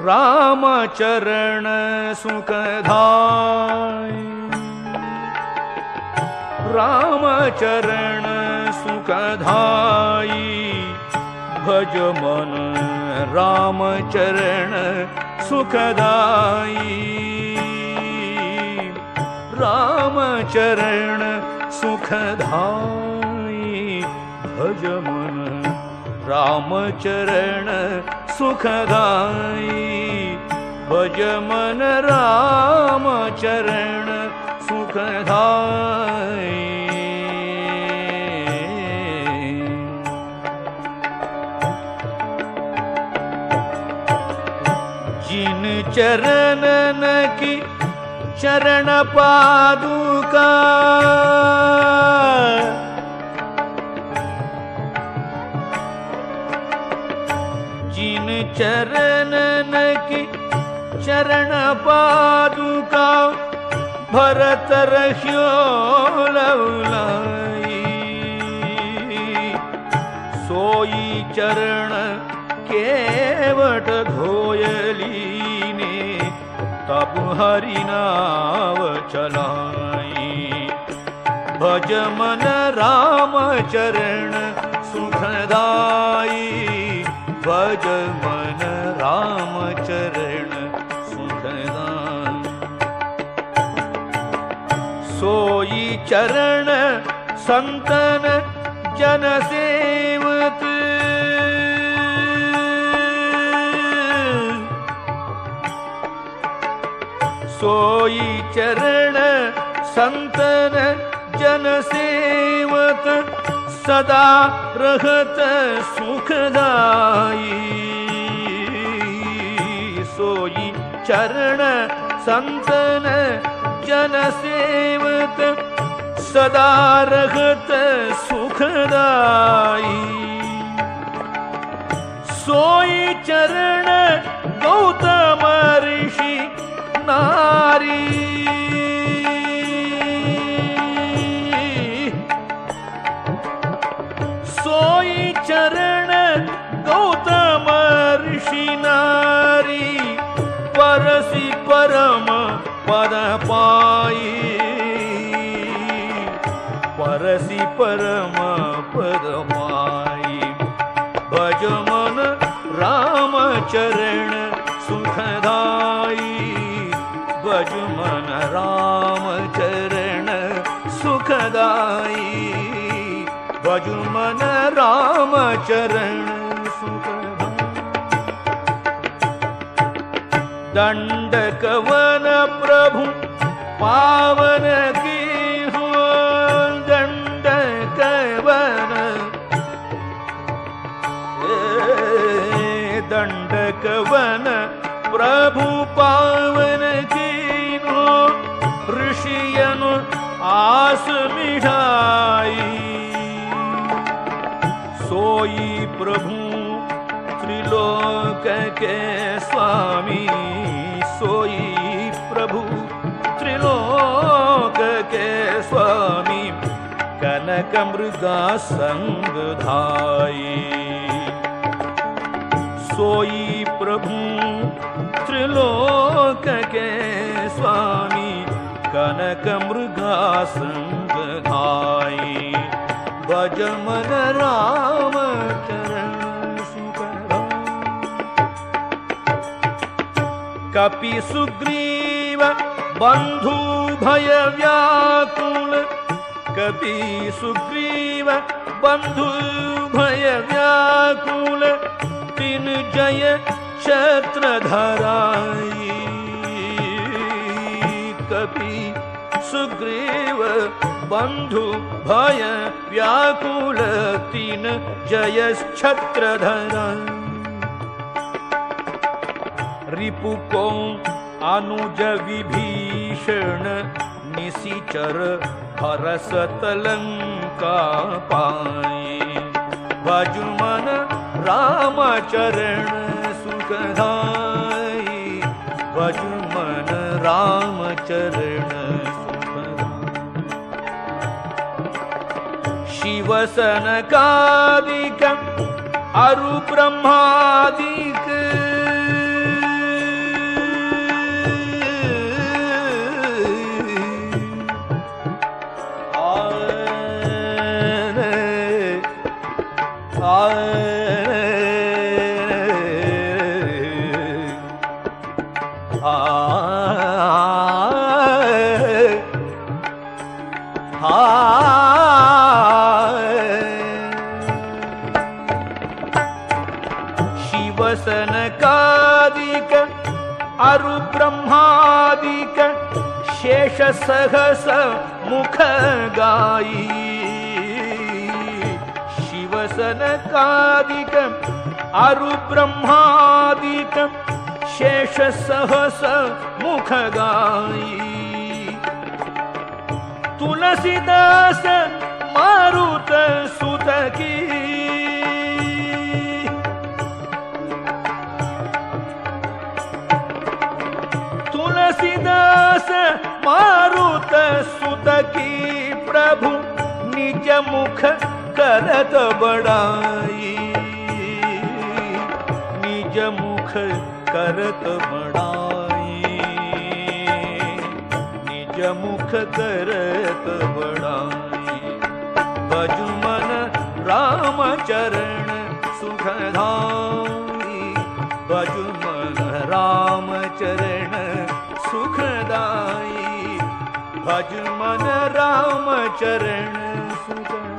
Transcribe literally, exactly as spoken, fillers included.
राम चरण सुखदाई, राम चरण सुखदाई, भज मन राम चरण सुखदाई, राम चरण सुखदाई, भज मन राम चरण सुखदाई, भज मन राम चरण सुखदाई। जिन चरणन की चरण पादुका, जिन चरणन की चरण पादुका, भरत रह्यो लवलाई, सोई चरण केवट धोयलीने, तब हरि नाव चलाई, भज मन राम चरण सुखदाई, भज मन राम चरण सुखदाई। सोई चरण संतन जन सेवक, सोई चरण संतन जन सेवक, सदा रहत सुखदाई, सोई चरण संतन जन सेवक, सदा रहत सुखदाई, सोई चरण गौतम ऋषि नारी, सोई चरण गौतम ऋषि नारी, परसि परम पद पाई, परसि परम पद पाई, भज मन राम चरण सुखदाई, भज मन राम चरण सुखदाई, भज मन राम चरण सुखदाई। दंडक वन प्रभु पावन की हो, दंडक वन, दंडक वन प्रभु पावन कीनो, ऋषियन आस मिठाई, सोई प्रभु त्रिलोक के स्वामी, सोई प्रभु त्रिलोक के स्वामी, कनक मृगा संग धाई, सोई प्रभु त्रिलोक के स्वामी, कनक मृगा संग धाई, भज मन राम चरण सुखदाई। कपि सुग्रीव बंधु भय व्याकुल, कपि सुग्रीव बंधु भय व्याकुल, तिन जय छत्र धराई, कपि सुग्रीव बंधु भय व्याकुल, तीन जय छत्र धराई। रिपु को अनुज विभीषण, निशिचर हरसत लंका पाए, भज मन राम चरण सुखदाई, भज मन राम चरण सुखदाई। शिव सनकादिक अरु ब्रह्मादिक, ಆ ಆ शिवसनकादिक अरुब्रह्मादिक शेष सहस मुख गाई शिवसनकादिक अरुब्रह्मादिक शेष सहस मुख गाई तुलसीदास मारुत सुत की तुलसीदास मारुत सुत की प्रभु निज मुख करत बड़ाई निज मुख करत बड़ाई निज मुख करत बड़ाई भजु मन राम चरण सुखदाई भजु मन राम चरण सुखदाई भज मन राम चरण सुखदाई।